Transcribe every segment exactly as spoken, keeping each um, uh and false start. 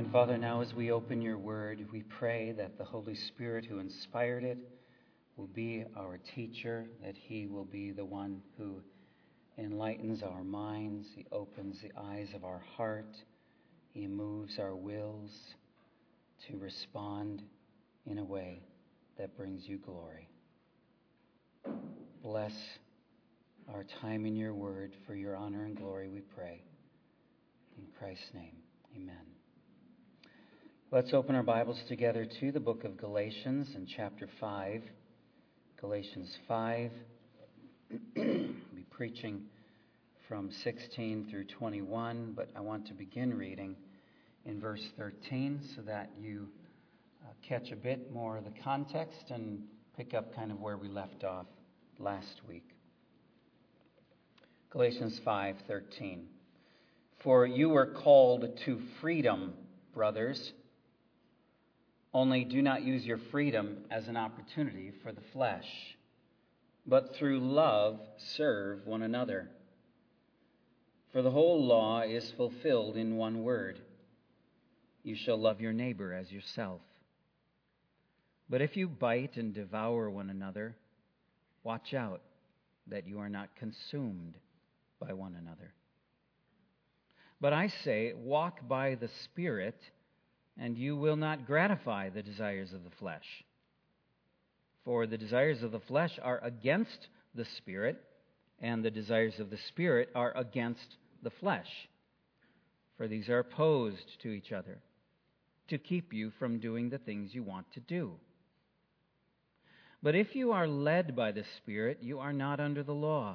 And Father, now as we open your word, we pray that the Holy Spirit who inspired it will be our teacher, that he will be the one who enlightens our minds, he opens the eyes of our heart, he moves our wills to respond in a way that brings you glory. Bless our time in your word for your honor and glory, we pray. In Christ's name, amen. Let's open our Bibles together to the book of Galatians in chapter five. Galatians five. I'll be preaching from sixteen through twenty-one, but I want to begin reading in verse thirteen so that you uh, catch a bit more of the context and pick up kind of where we left off last week. Galatians five thirteen. For you were called to freedom, brothers. Only do not use your freedom as an opportunity for the flesh, but through love serve one another. For the whole law is fulfilled in one word: you shall love your neighbor as yourself. But if you bite and devour one another, watch out that you are not consumed by one another. But I say, walk by the Spirit, and you will not gratify the desires of the flesh. For the desires of the flesh are against the Spirit, and the desires of the Spirit are against the flesh. For these are opposed to each other, to keep you from doing the things you want to do. But if you are led by the Spirit, you are not under the law.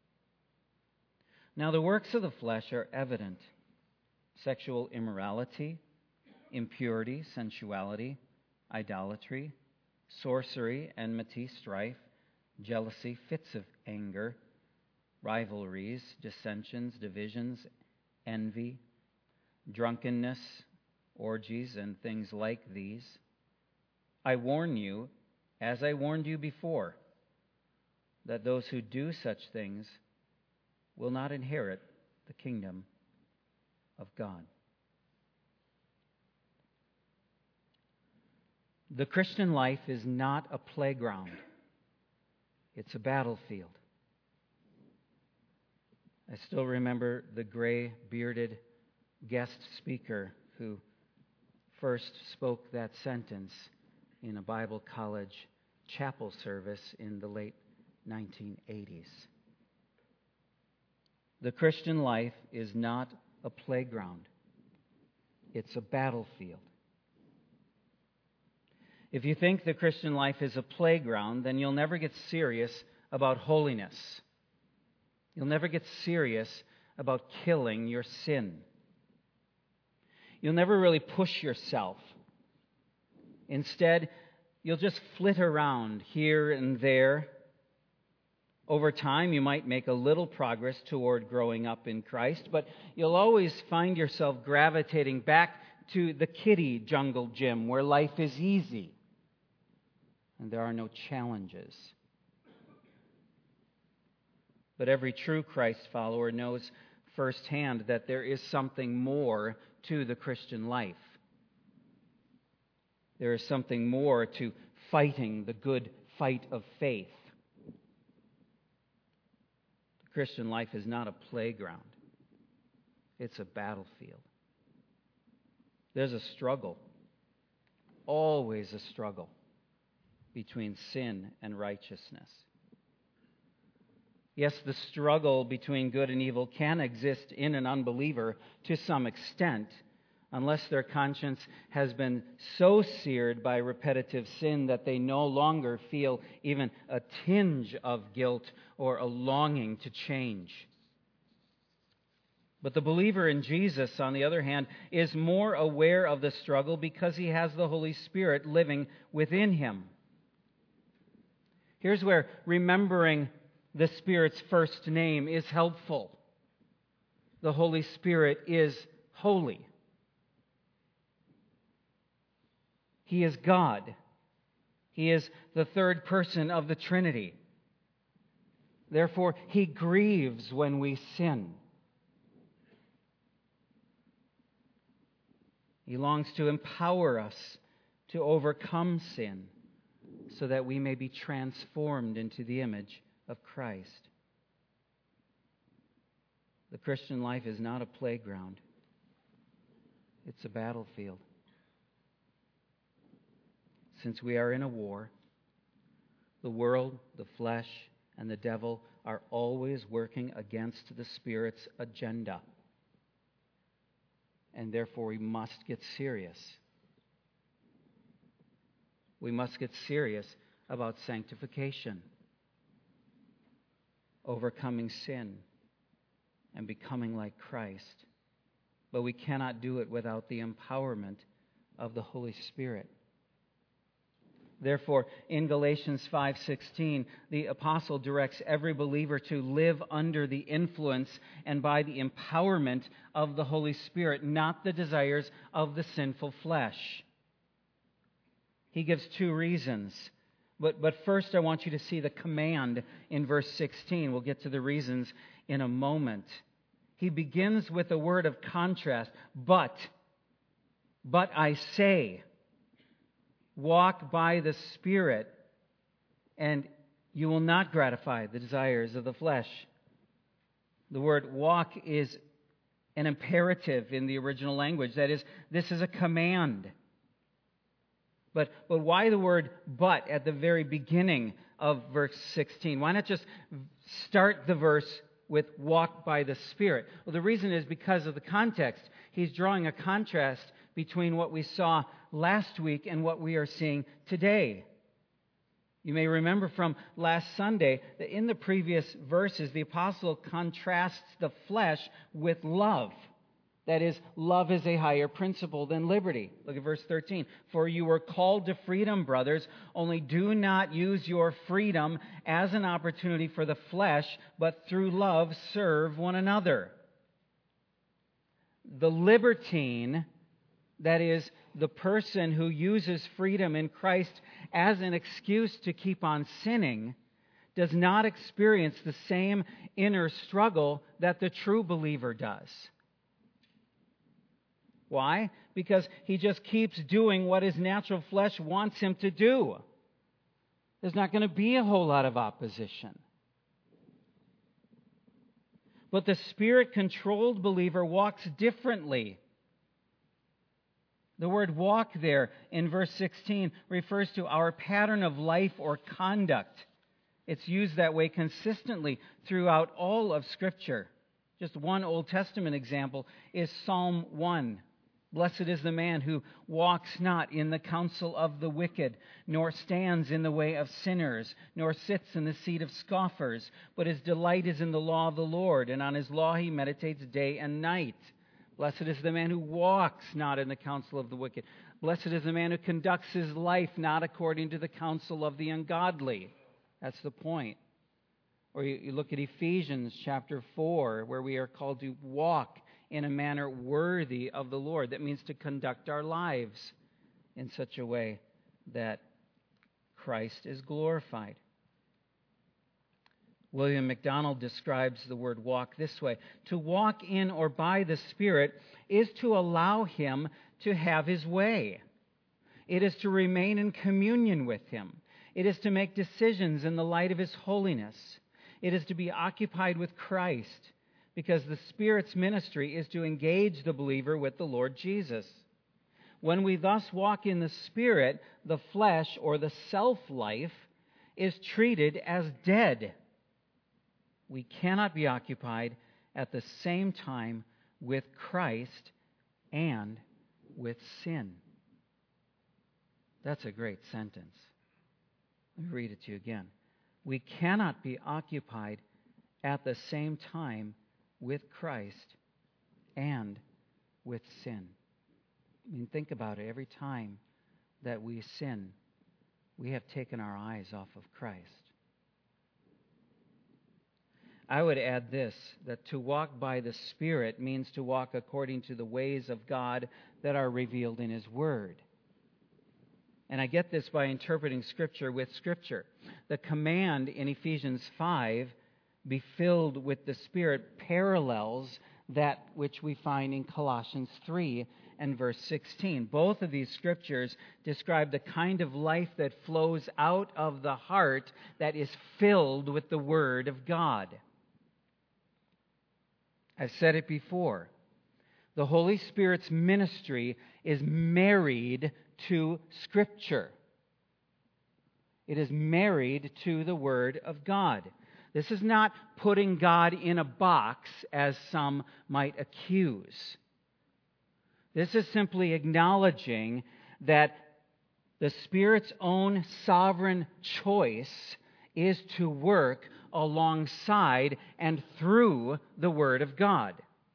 Now the works of the flesh are evident: sexual immorality, impurity, sensuality, idolatry, sorcery, enmity, strife, jealousy, fits of anger, rivalries, dissensions, divisions, envy, drunkenness, orgies, and things like these. I warn you, as I warned you before, that those who do such things will not inherit the kingdom of God. The Christian life is not a playground. It's a battlefield. I still remember the gray-bearded guest speaker who first spoke that sentence in a Bible college chapel service in the late nineteen eighties. The Christian life is not a playground. It's a battlefield. If you think the Christian life is a playground, then you'll never get serious about holiness. You'll never get serious about killing your sin. You'll never really push yourself. Instead, you'll just flit around here and there. Over time, you might make a little progress toward growing up in Christ, but you'll always find yourself gravitating back to the kiddie jungle gym where life is easy and there are no challenges. But every true Christ follower knows firsthand that there is something more to the Christian life. There is something more to fighting the good fight of faith. The Christian life is not a playground. It's a battlefield. There's a struggle, always a struggle, between sin and righteousness. Yes, the struggle between good and evil can exist in an unbeliever to some extent, unless their conscience has been so seared by repetitive sin that they no longer feel even a tinge of guilt or a longing to change. But the believer in Jesus, on the other hand, is more aware of the struggle because he has the Holy Spirit living within him. Here's where remembering the Spirit's first name is helpful. The Holy Spirit is holy. He is God. He is the third person of the Trinity. Therefore, He grieves when we sin. He longs to empower us to overcome sin so that we may be transformed into the image of Christ. The Christian life is not a playground. It's a battlefield. Since we are in a war, the world, the flesh, and the devil are always working against the Spirit's agenda. And therefore we must get serious. We must get serious about sanctification, overcoming sin, and becoming like Christ. But we cannot do it without the empowerment of the Holy Spirit. Therefore, in Galatians five sixteen, the apostle directs every believer to live under the influence and by the empowerment of the Holy Spirit, not the desires of the sinful flesh. He gives two reasons. But, but first, I want you to see the command in verse sixteen. We'll get to the reasons in a moment. He begins with a word of contrast. But, but I say, walk by the Spirit, and you will not gratify the desires of the flesh. The word walk is an imperative in the original language. That is, this is a command. But, but why the word but at the very beginning of verse sixteen? Why not just start the verse with walk by the Spirit? Well, the reason is because of the context. He's drawing a contrast between what we saw last week and what we are seeing today. You may remember from last Sunday that in the previous verses, the apostle contrasts the flesh with love. That is, love is a higher principle than liberty. Look at verse thirteen. For you were called to freedom, brothers, only do not use your freedom as an opportunity for the flesh, but through love serve one another. The libertine, that is, the person who uses freedom in Christ as an excuse to keep on sinning, does not experience the same inner struggle that the true believer does. Why? Because he just keeps doing what his natural flesh wants him to do. There's not going to be a whole lot of opposition. But the Spirit-controlled believer walks differently. The word walk there in verse sixteen refers to our pattern of life or conduct. It's used that way consistently throughout all of Scripture. Just one Old Testament example is Psalm one. Blessed is the man who walks not in the counsel of the wicked, nor stands in the way of sinners, nor sits in the seat of scoffers, but his delight is in the law of the Lord, and on his law he meditates day and night. Blessed is the man who walks not in the counsel of the wicked. Blessed is the man who conducts his life not according to the counsel of the ungodly. That's the point. Or you, you look at Ephesians chapter four, where we are called to walk in a manner worthy of the Lord. That means to conduct our lives in such a way that Christ is glorified. William MacDonald describes the word walk this way. To walk in or by the Spirit is to allow Him to have His way. It is to remain in communion with Him. It is to make decisions in the light of His holiness. It is to be occupied with Christ, because the Spirit's ministry is to engage the believer with the Lord Jesus. When we thus walk in the Spirit, the flesh or the self-life is treated as dead. We cannot be occupied at the same time with Christ and with sin. That's a great sentence. Let me read it to you again. We cannot be occupied at the same time with Christ and with sin. I mean, think about it. Every time that we sin, we have taken our eyes off of Christ. I would add this, that to walk by the Spirit means to walk according to the ways of God that are revealed in His Word. And I get this by interpreting Scripture with Scripture. The command in Ephesians five, be filled with the Spirit, parallels that which we find in Colossians three and verse sixteen. Both of these scriptures describe the kind of life that flows out of the heart that is filled with the Word of God. I've said it before. The Holy Spirit's ministry is married to Scripture. It is married to the Word of God. This is not putting God in a box, as some might accuse. This is simply acknowledging that the Spirit's own sovereign choice is to work alongside and through the Word of God.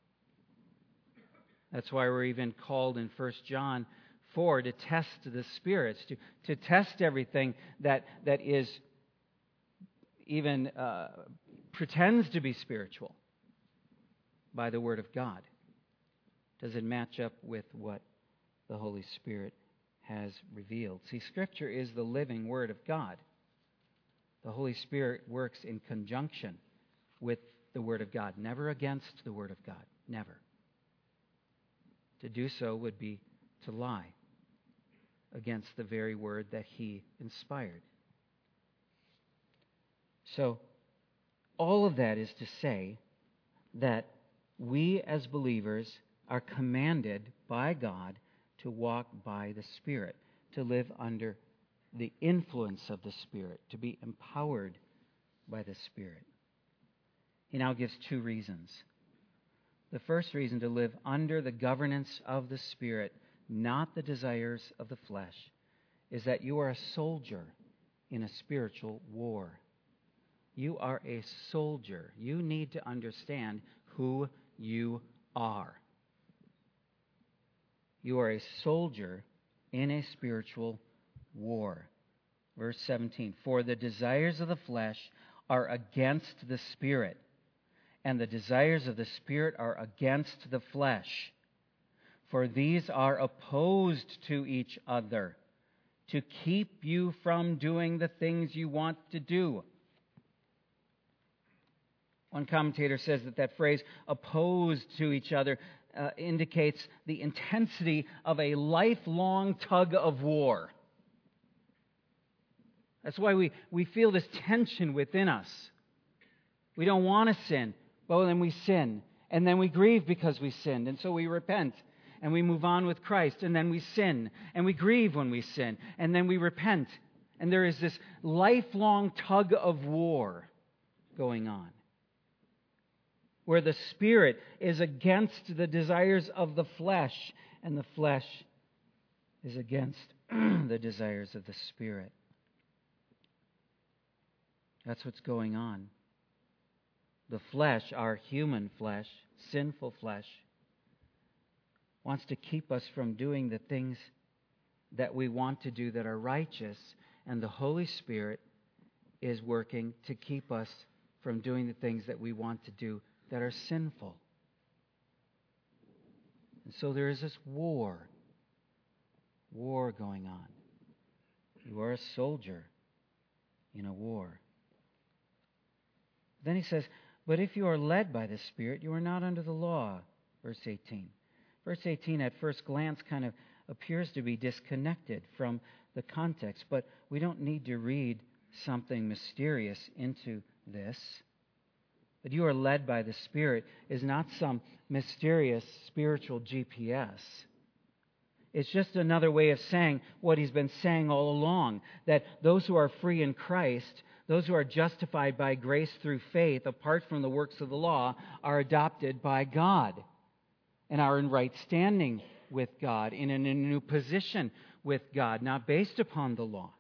That's why we're even called in First John four to test the spirits, to, to test everything that, that is even uh, pretends to be spiritual by the Word of God. Does it match up with what the Holy Spirit has revealed? See, Scripture is the living Word of God. The Holy Spirit works in conjunction with the Word of God, never against the Word of God, never. To do so would be to lie against the very Word that He inspired. So, all of that is to say that we as believers are commanded by God to walk by the Spirit, to live under the influence of the Spirit, to be empowered by the Spirit. He now gives two reasons. The first reason to live under the governance of the Spirit, not the desires of the flesh, is that you are a soldier in a spiritual war. You are a soldier. You need to understand who you are. You are a soldier in a spiritual war. Verse seventeen, for the desires of the flesh are against the Spirit, and the desires of the Spirit are against the flesh. For these are opposed to each other, to keep you from doing the things you want to do. One commentator says that that phrase, opposed to each other, uh, indicates the intensity of a lifelong tug of war. That's why we, we feel this tension within us. We don't want to sin, but then we sin. And then we grieve because we sinned, and so we repent. And we move on with Christ, and then we sin. And we grieve when we sin, and then we repent. And there is this lifelong tug of war going on, where the Spirit is against the desires of the flesh, and the flesh is against the desires of the Spirit. That's what's going on. The flesh, our human flesh, sinful flesh, wants to keep us from doing the things that we want to do that are righteous, and the Holy Spirit is working to keep us from doing the things that we want to do that are sinful. And so there is this war, war going on. You are a soldier in a war. Then he says, but if you are led by the Spirit, you are not under the law. Verse eighteen. Verse eighteen at first glance kind of appears to be disconnected from the context, but we don't need to read something mysterious into this. That you are led by the Spirit is not some mysterious spiritual G P S. It's just another way of saying what he's been saying all along, that those who are free in Christ, those who are justified by grace through faith, apart from the works of the law, are adopted by God and are in right standing with God, in a new position with God, not based upon the law.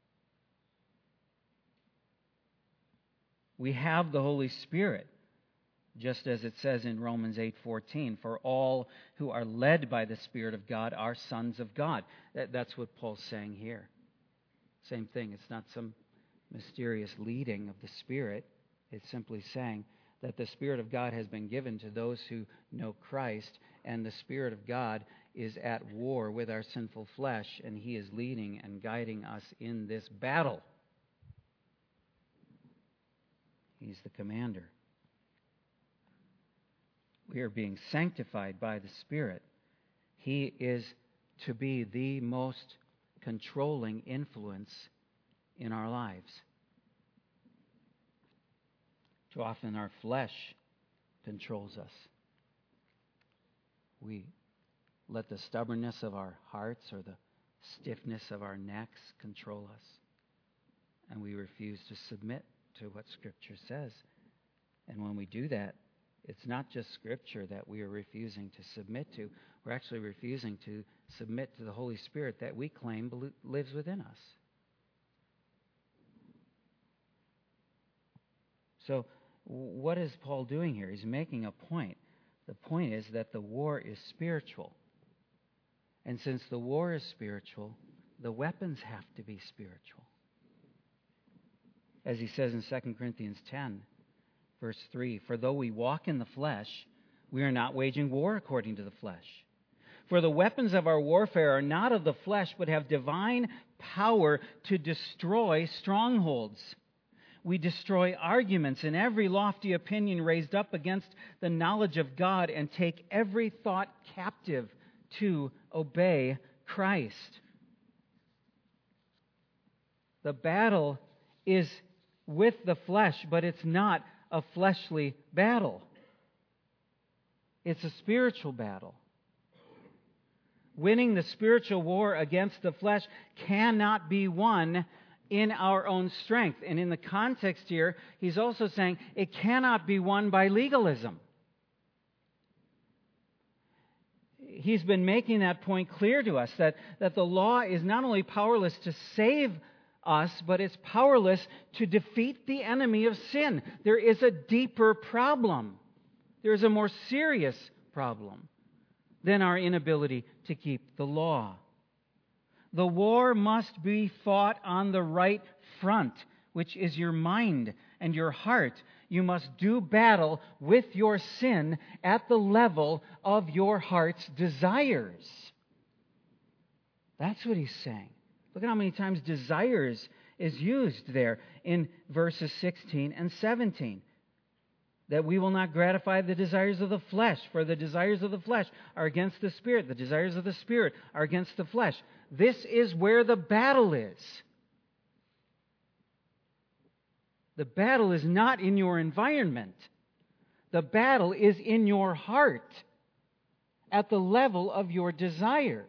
We have the Holy Spirit, just as it says in Romans eight fourteen, for all who are led by the Spirit of God are sons of God. That's what Paul's saying here. Same thing. It's not some mysterious leading of the Spirit. It's simply saying that the Spirit of God has been given to those who know Christ, and the Spirit of God is at war with our sinful flesh, and He is leading and guiding us in this battle. He's the commander. we are being sanctified by the Spirit, He is to be the most controlling influence in our lives. Too often our flesh controls us. We let the stubbornness of our hearts or the stiffness of our necks control us. And we refuse to submit to what Scripture says. And when we do that, it's not just Scripture that we are refusing to submit to. We're actually refusing to submit to the Holy Spirit that we claim lives within us. So, what is Paul doing here? He's making a point. The point is that the war is spiritual. And since the war is spiritual, the weapons have to be spiritual. As he says in Second Corinthians ten, verse three, "For though we walk in the flesh, we are not waging war according to the flesh. For the weapons of our warfare are not of the flesh, but have divine power to destroy strongholds. We destroy arguments and every lofty opinion raised up against the knowledge of God and take every thought captive to obey Christ." The battle is with the flesh, but it's not a fleshly battle. It's a spiritual battle. Winning the spiritual war against the flesh cannot be won in our own strength. And in the context here, he's also saying it cannot be won by legalism. He's been making that point clear to us, that, that the law is not only powerless to save us, but it's powerless to defeat the enemy of sin. There is a deeper problem. There is a more serious problem than our inability to keep the law. The war must be fought on the right front, which is your mind and your heart. You must do battle with your sin at the level of your heart's desires. That's what he's saying. Look at how many times desires is used there in verses sixteen and seventeen. That we will not gratify the desires of the flesh, for the desires of the flesh are against the Spirit. The desires of the Spirit are against the flesh. This is where the battle is. The battle is not in your environment. The battle is in your heart, at the level of your desires.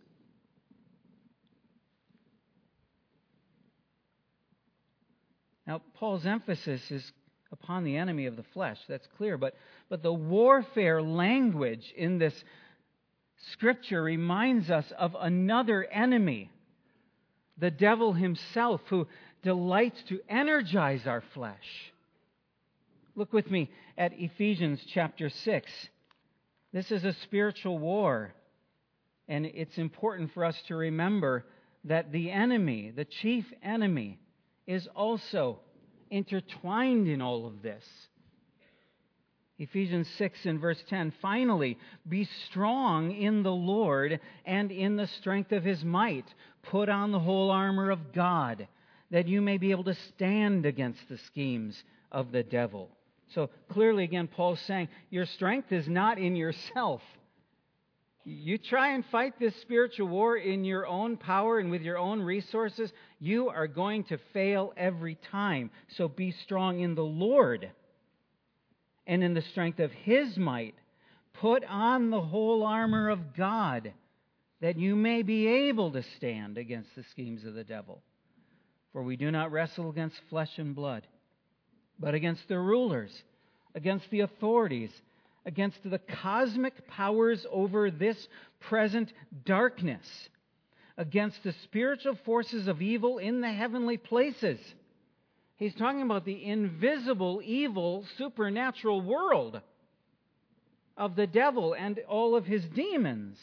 Now, Paul's emphasis is upon the enemy of the flesh. That's clear. But, but the warfare language in this Scripture reminds us of another enemy, the devil himself, who delights to energize our flesh. Look with me at Ephesians chapter six. This is a spiritual war, and it's important for us to remember that the enemy, the chief enemy, is also intertwined in all of this. Ephesians six and verse ten, "Finally, be strong in the Lord and in the strength of His might. Put on the whole armor of God, that you may be able to stand against the schemes of the devil." So clearly, again, Paul's saying, your strength is not in yourself. You try and fight this spiritual war in your own power and with your own resources, you are going to fail every time. So be strong in the Lord and in the strength of His might. Put on the whole armor of God, that you may be able to stand against the schemes of the devil. For we do not wrestle against flesh and blood, but against the rulers, against the authorities, against the cosmic powers over this present darkness, against the spiritual forces of evil in the heavenly places. He's talking about the invisible, evil, supernatural world of the devil and all of his demons.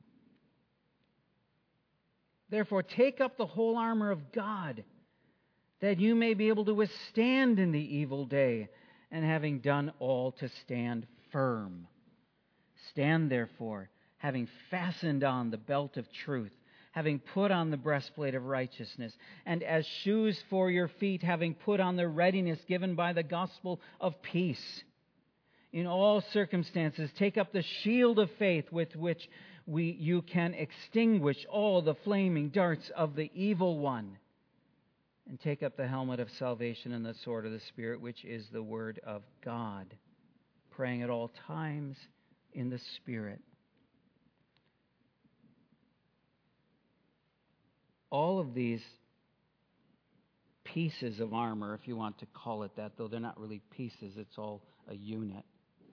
Therefore, take up the whole armor of God, that you may be able to withstand in the evil day, and having done all, to stand firm. Stand therefore, having fastened on the belt of truth, having put on the breastplate of righteousness, and as shoes for your feet, having put on the readiness given by the gospel of peace. In all circumstances, take up the shield of faith with which we, you can extinguish all the flaming darts of the evil one. And take up the helmet of salvation and the sword of the Spirit, which is the Word of God, praying at all times in the Spirit. All of these pieces of armor, if you want to call it that, though they're not really pieces, it's all a unit,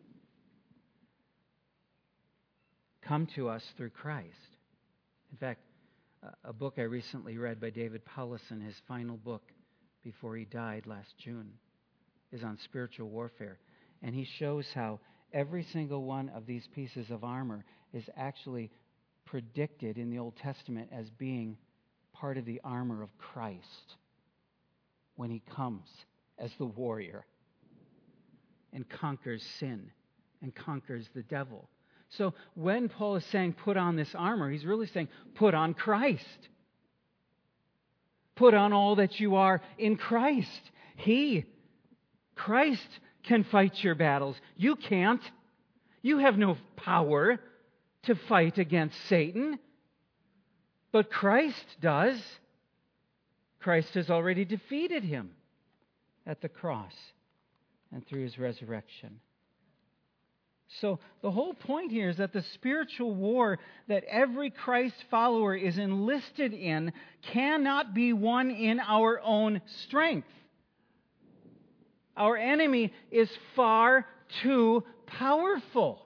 come to us through Christ. In fact, a book I recently read by David Powlison, his final book before he died last June, is on spiritual warfare. And he shows how every single one of these pieces of armor is actually predicted in the Old Testament as being part of the armor of Christ when he comes as the warrior and conquers sin and conquers the devil. So when Paul is saying put on this armor, he's really saying put on Christ. Put on all that you are in Christ. He, Christ, can fight your battles. You can't. You have no power to fight against Satan. But Christ does. Christ has already defeated him at the cross and through his resurrection. So the whole point here is that the spiritual war that every Christ follower is enlisted in cannot be won in our own strength. Our enemy is far too powerful.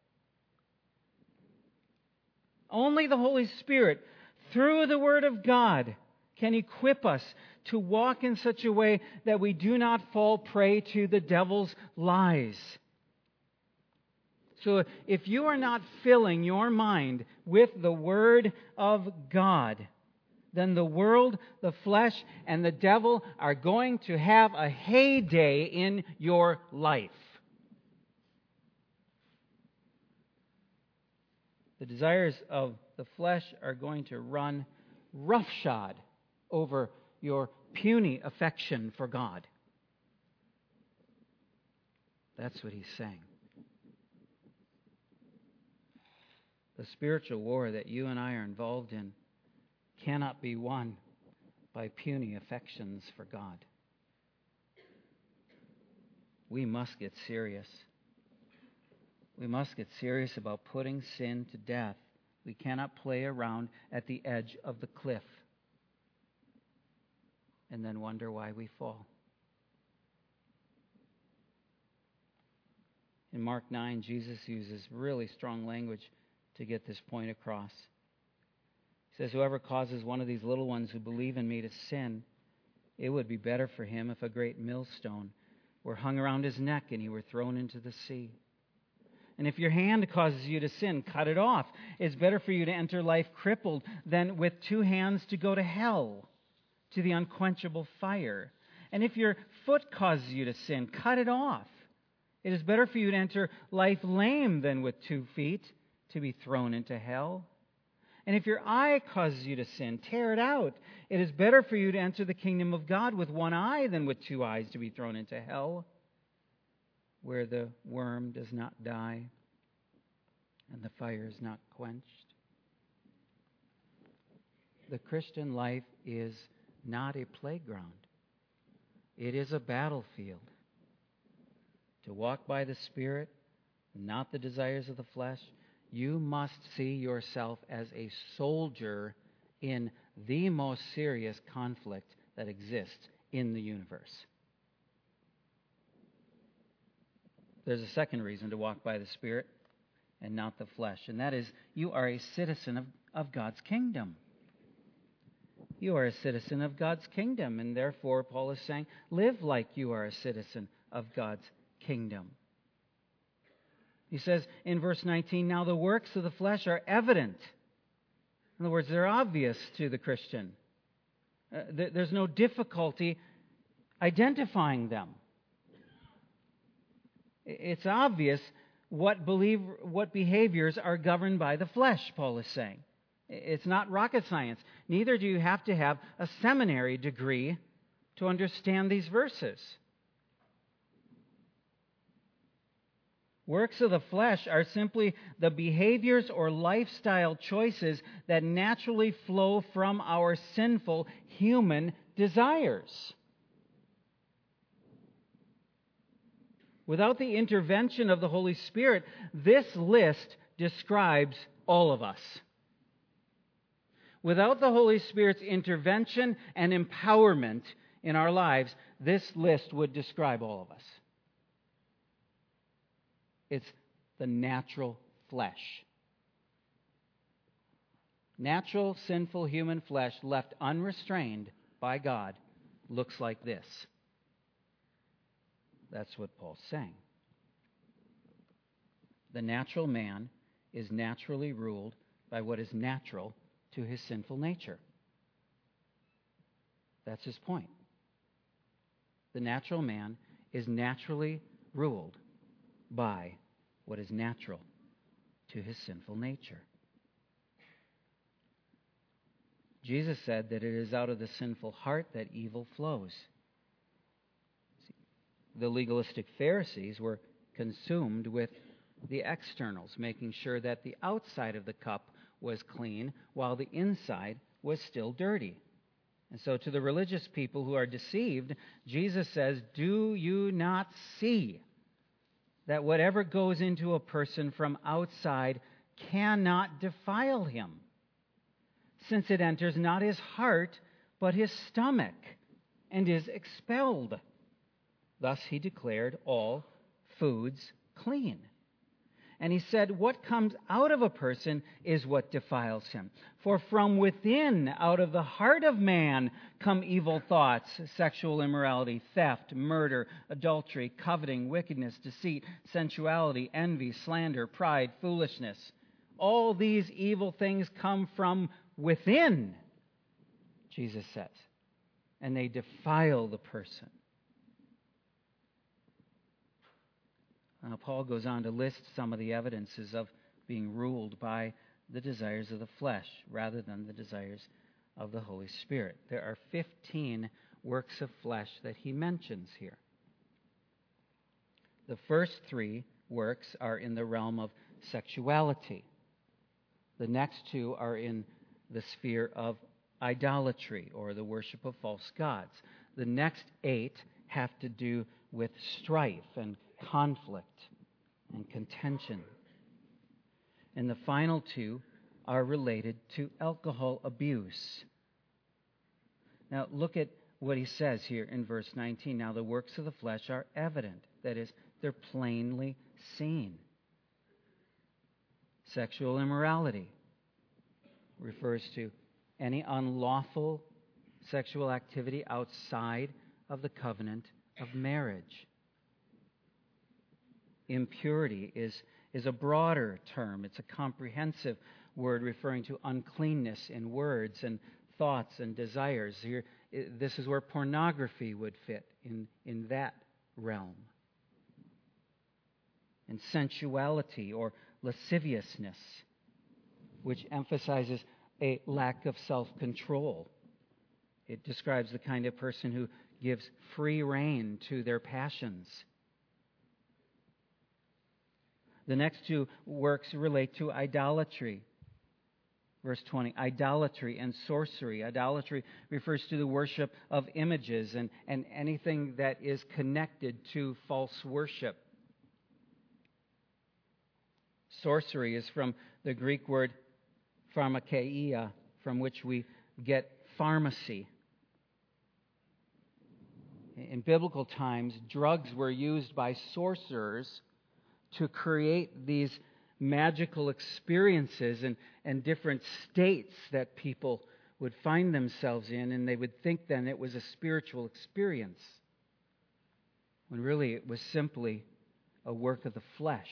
Only the Holy Spirit, through the Word of God, can equip us to walk in such a way that we do not fall prey to the devil's lies. So if you are not filling your mind with the Word of God, then the world, the flesh, and the devil are going to have a heyday in your life. The desires of the flesh are going to run roughshod over your puny affection for God. That's what he's saying. The spiritual war that you and I are involved in cannot be won by puny affections for God. We must get serious. We must get serious about putting sin to death. We cannot play around at the edge of the cliff and then wonder why we fall. In Mark nine, Jesus uses really strong language to get this point across. He says, whoever causes one of these little ones who believe in me to sin, it would be better for him if a great millstone were hung around his neck and he were thrown into the sea. And if your hand causes you to sin, cut it off. It's better for you to enter life crippled than with two hands to go to hell, to the unquenchable fire. And if your foot causes you to sin, cut it off. It is better for you to enter life lame than with two feet to be thrown into hell. And if your eye causes you to sin, tear it out. It is better for you to enter the kingdom of God with one eye than with two eyes to be thrown into hell, where the worm does not die and the fire is not quenched. The Christian life is not a playground. It is a battlefield. To walk by the Spirit, not the desires of the flesh, you must see yourself as a soldier in the most serious conflict that exists in the universe. There's a second reason to walk by the Spirit and not the flesh, and that is you are a citizen of, of God's kingdom. You are a citizen of God's kingdom, and therefore, Paul is saying, live like you are a citizen of God's kingdom. He says in verse nineteen, now the works of the flesh are evident. In other words, they're obvious to the Christian. Uh, th- there's no difficulty identifying them. It's obvious what believe, what behaviors are governed by the flesh, Paul is saying. It's not rocket science. Neither do you have to have a seminary degree to understand these verses. Works of the flesh are simply the behaviors or lifestyle choices that naturally flow from our sinful human desires. Without the intervention of the Holy Spirit, this list describes all of us. Without the Holy Spirit's intervention and empowerment in our lives, this list would describe all of us. It's the natural flesh. Natural, sinful human flesh left unrestrained by God looks like this. That's what Paul's saying. The natural man is naturally ruled by what is natural to his sinful nature. That's his point. The natural man is naturally ruled by what is natural to his sinful nature. Jesus said that it is out of the sinful heart that evil flows. The legalistic Pharisees were consumed with the externals, making sure that the outside of the cup was clean while the inside was still dirty. And so to the religious people who are deceived, Jesus says, "Do you not see that whatever goes into a person from outside cannot defile him, since it enters not his heart, but his stomach, and is expelled? Thus he declared all foods clean." And he said, what comes out of a person is what defiles him. For from within, out of the heart of man, come evil thoughts, sexual immorality, theft, murder, adultery, coveting, wickedness, deceit, sensuality, envy, slander, pride, foolishness. All these evil things come from within, Jesus says, and they defile the person. Now, Paul goes on to list some of the evidences of being ruled by the desires of the flesh rather than the desires of the Holy Spirit. There are fifteen works of flesh that he mentions here. The first three works are in the realm of sexuality. The next two are in the sphere of idolatry, or the worship of false gods. The next eight have to do with strife and conflict and contention. And the final two are related to alcohol abuse. Now look at what he says here in verse nineteen. Now the works of the flesh are evident. That is, they're plainly seen. Sexual immorality refers to any unlawful sexual activity outside of the covenant of marriage. Impurity is, is a broader term. It's a comprehensive word referring to uncleanness in words and thoughts and desires. Here, this is where pornography would fit in, in that realm. And sensuality or lasciviousness, which emphasizes a lack of self-control. It describes the kind of person who gives free rein to their passions. The next two works relate to idolatry. Verse twenty, idolatry and sorcery. Idolatry refers to the worship of images and, and anything that is connected to false worship. Sorcery is from the Greek word pharmakeia, from which we get pharmacy. In biblical times, drugs were used by sorcerers to create these magical experiences and, and different states that people would find themselves in, and they would think then it was a spiritual experience, when really it was simply a work of the flesh.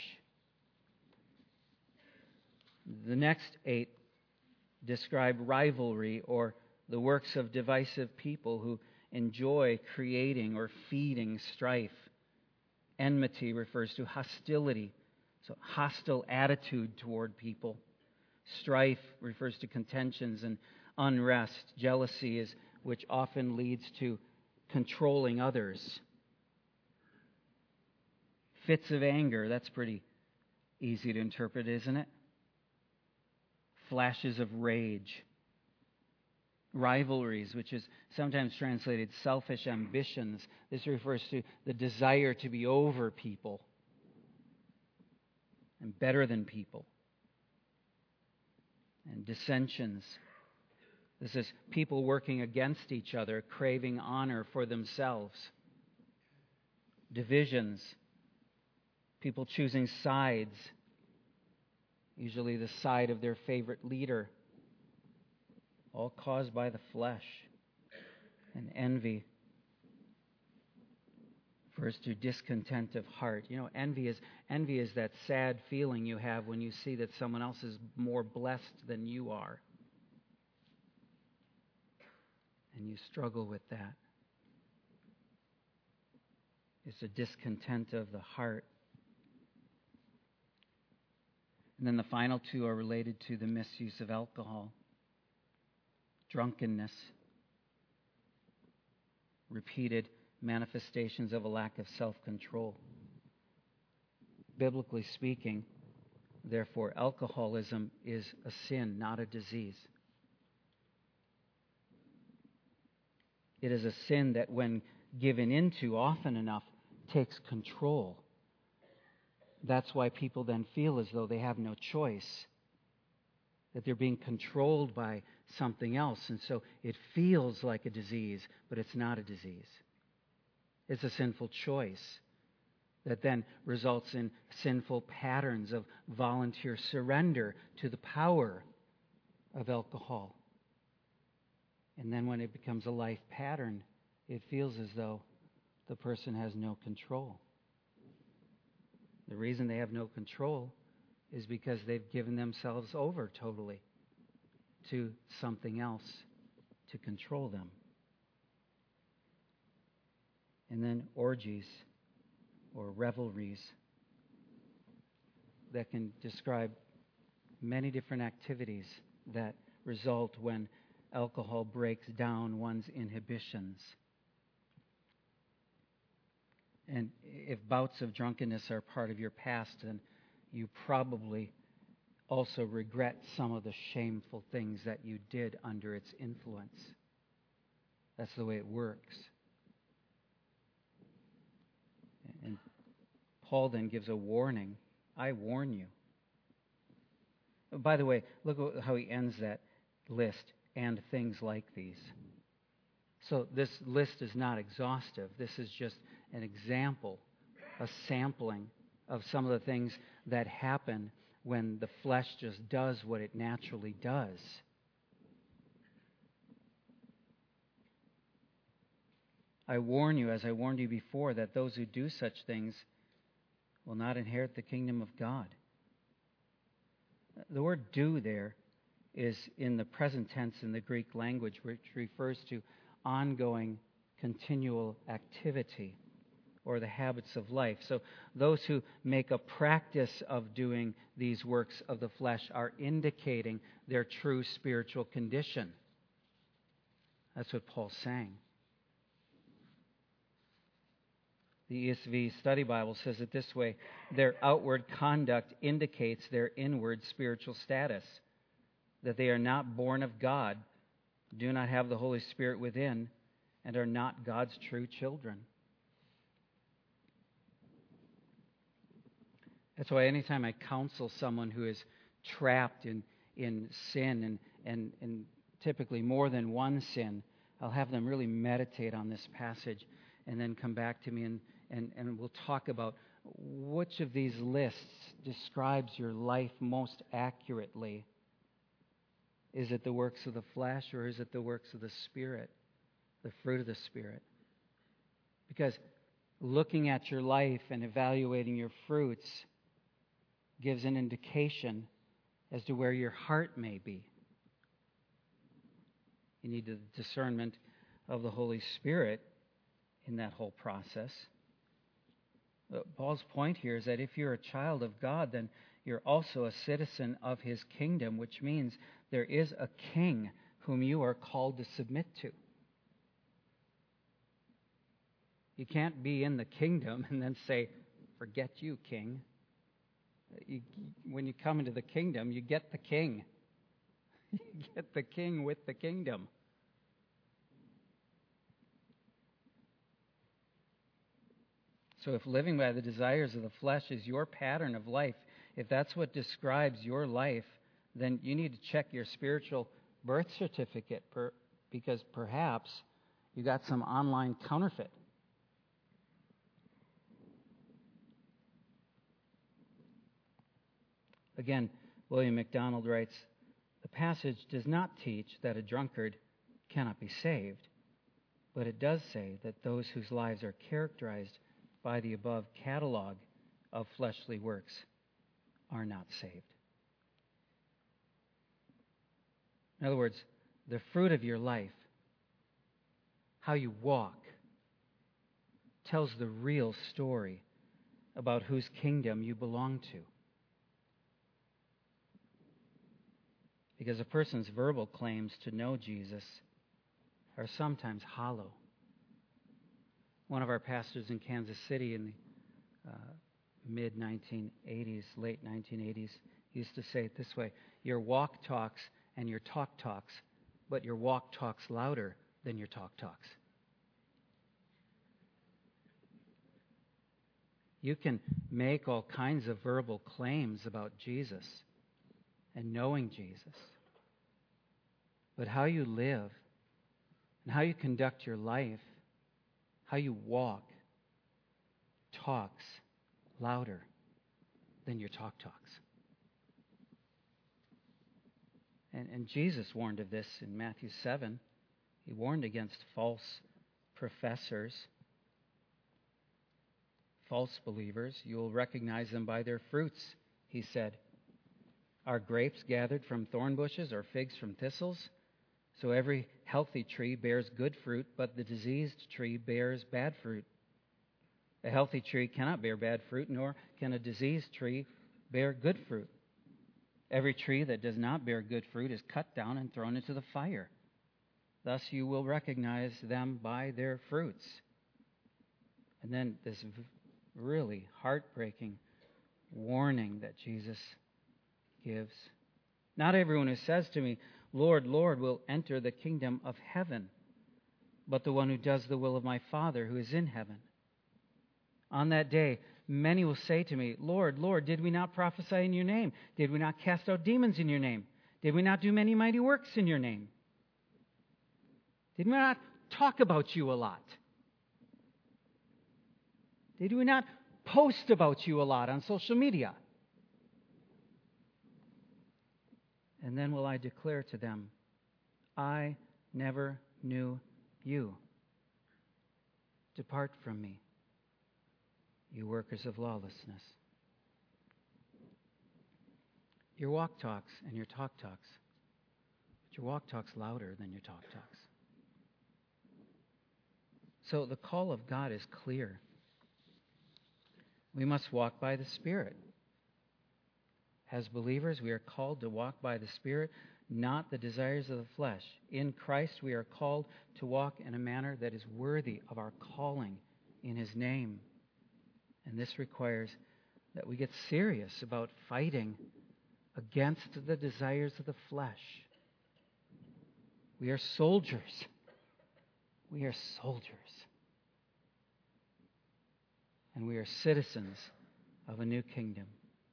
The next eight describe rivalry, or the works of divisive people who enjoy creating or feeding strife. Enmity refers to hostility, so hostile attitude toward people. Strife refers to contentions and unrest. Jealousy is which often leads to controlling others. Fits of anger, that's pretty easy to interpret, isn't it? Flashes of rage. Rivalries, which is sometimes translated selfish ambitions. This refers to the desire to be over people and better than people. And dissensions. This is people working against each other, craving honor for themselves. Divisions. People choosing sides, usually the side of their favorite leader, all caused by the flesh. And envy refers to discontent of heart. You know, envy is envy is that sad feeling you have when you see that someone else is more blessed than you are. And you struggle with that. It's a discontent of the heart. And then the final two are related to the misuse of alcohol. Drunkenness. Repeated manifestations of a lack of self-control. Biblically speaking, therefore, alcoholism is a sin, not a disease. It is a sin that, when given into often enough, takes control. That's why people then feel as though they have no choice, that they're being controlled by something else. And so it feels like a disease, but it's not a disease. It's a sinful choice that then results in sinful patterns of volunteer surrender to the power of alcohol. And then when it becomes a life pattern, it feels as though the person has no control. The reason they have no control is because they've given themselves over totally to something else to control them. And then orgies or revelries that can describe many different activities that result when alcohol breaks down one's inhibitions. And if bouts of drunkenness are part of your past, then you probably also regret some of the shameful things that you did under its influence. That's the way it works. And Paul then gives a warning. I warn you. By the way, look how he ends that list. And things like these. So this list is not exhaustive. This is just an example, a sampling of some of the things that happen when the flesh just does what it naturally does. I warn you, as I warned you before, that those who do such things will not inherit the kingdom of God. The word do there is in the present tense in the Greek language, which refers to ongoing, continual activity or the habits of life. So those who make a practice of doing these works of the flesh are indicating their true spiritual condition. That's what Paul's saying. The E S V Study Bible says it this way: their outward conduct indicates their inward spiritual status. That they are not born of God, do not have the Holy Spirit within, and are not God's true children. That's why anytime I counsel someone who is trapped in, in sin, and, and, and typically more than one sin, I'll have them really meditate on this passage and then come back to me and, and, and we'll talk about which of these lists describes your life most accurately. Is it the works of the flesh, or is it the works of the Spirit, the fruit of the Spirit? Because looking at your life and evaluating your fruits gives an indication as to where your heart may be. You need the discernment of the Holy Spirit in that whole process. But Paul's point here is that if you're a child of God, then you're also a citizen of His kingdom, which means there is a king whom you are called to submit to. You can't be in the kingdom and then say, forget you, king. You, when you come into the kingdom, you get the king. You get the king with the kingdom. So if living by the desires of the flesh is your pattern of life, if that's what describes your life, then you need to check your spiritual birth certificate per, because perhaps you got some online counterfeit. Again, William MacDonald writes, the passage does not teach that a drunkard cannot be saved, but it does say that those whose lives are characterized by the above catalog of fleshly works are not saved. In other words, the fruit of your life, how you walk, tells the real story about whose kingdom you belong to. Because a person's verbal claims to know Jesus are sometimes hollow. One of our pastors in Kansas City in the uh, mid nineteen eighties, late nineteen eighties, used to say it this way: your walk talks and your talk talks, but your walk talks louder than your talk talks. You can make all kinds of verbal claims about Jesus and knowing Jesus, but how you live and how you conduct your life, how you walk, talks louder than your talk talks. And, and Jesus warned of this in Matthew seven. He warned against false professors, false believers. You will recognize them by their fruits, he said. Are grapes gathered from thorn bushes or figs from thistles? So every healthy tree bears good fruit, but the diseased tree bears bad fruit. A healthy tree cannot bear bad fruit, nor can a diseased tree bear good fruit. Every tree that does not bear good fruit is cut down and thrown into the fire. Thus you will recognize them by their fruits. And then this really heartbreaking warning that Jesus gives. Not everyone who says to me, Lord, Lord, will enter the kingdom of heaven, but the one who does the will of my Father who is in heaven. On that day, many will say to me, Lord, Lord, did we not prophesy in your name? Did we not cast out demons in your name? Did we not do many mighty works in your name? Did we not talk about you a lot? Did we not post about you a lot on social media? And then will I declare to them, I never knew you. Depart from me, you workers of lawlessness. Your walk talks and your talk talks, but your walk talks louder than your talk talks. So the call of God is clear. We must walk by the Spirit. As believers, we are called to walk by the Spirit, not the desires of the flesh. In Christ, we are called to walk in a manner that is worthy of our calling in His name. And this requires that we get serious about fighting against the desires of the flesh. We are soldiers. We are soldiers. And we are citizens of a new kingdom.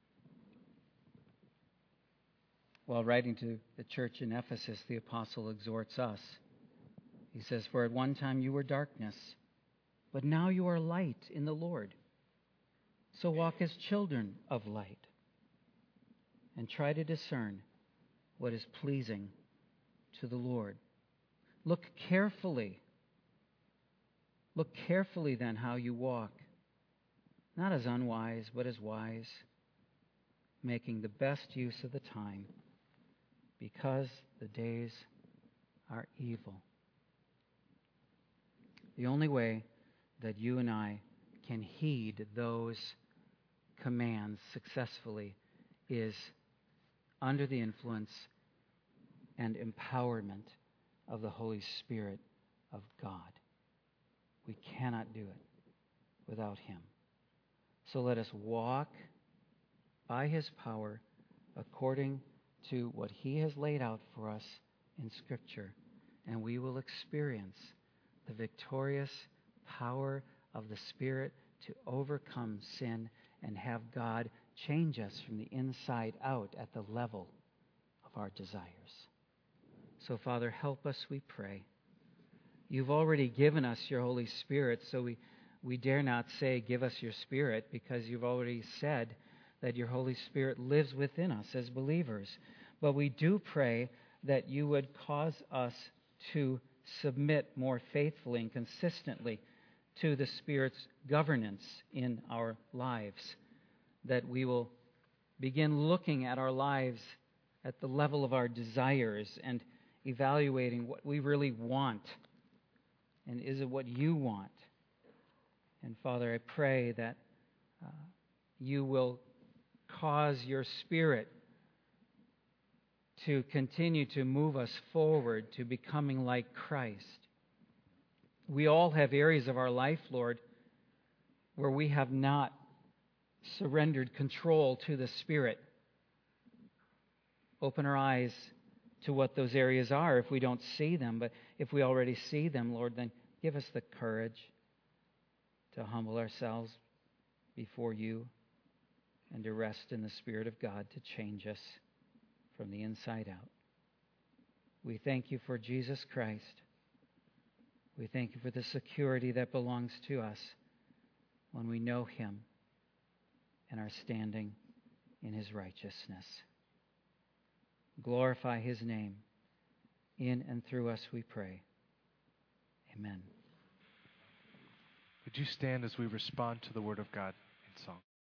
While writing to the church in Ephesus, the apostle exhorts us. He says, For at one time you were darkness, but now you are light in the Lord. So walk as children of light, and try to discern what is pleasing to the Lord. Look carefully. Look carefully then how you walk, not as unwise, but as wise, making the best use of the time, because the days are evil. The only way that you and I can heed those commands successfully is under the influence and empowerment of the Holy Spirit of God. We cannot do it without Him. So let us walk by His power according to what He has laid out for us in Scripture, and we will experience the victorious power of the Spirit to overcome sin and have God change us from the inside out at the level of our desires. So, Father, help us, we pray. You've already given us your Holy Spirit, so we, we dare not say, give us your Spirit, because you've already said that your Holy Spirit lives within us as believers. But we do pray that you would cause us to submit more faithfully and consistently to the Spirit's governance in our lives, that we will begin looking at our lives at the level of our desires and evaluating what we really want, and is it what you want? And Father, I pray that uh, you will cause your Spirit to continue to move us forward to becoming like Christ. We all have areas of our life, Lord, where we have not surrendered control to the Spirit. Open our eyes to what those areas are if we don't see them. But if we already see them, Lord, then give us the courage to humble ourselves before you and to rest in the Spirit of God to change us from the inside out. We thank you for Jesus Christ. We thank you for the security that belongs to us when we know Him and are standing in His righteousness. Glorify His name in and through us, we pray. Amen. Would you stand as we respond to the Word of God in song?